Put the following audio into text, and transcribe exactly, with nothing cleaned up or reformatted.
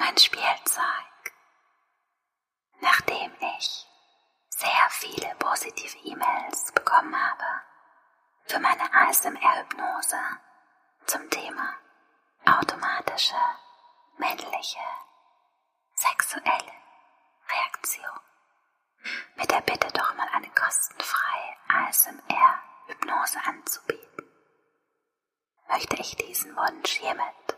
mein Spielzeug. Nachdem ich sehr viele positive E-Mails bekommen habe für meine A S M R-Hypnose zum Thema automatische, männliche, sexuelle Reaktion, mit der Bitte doch mal eine kostenfreie A S M R-Hypnose anzubieten, möchte ich diesen Wunsch hiermit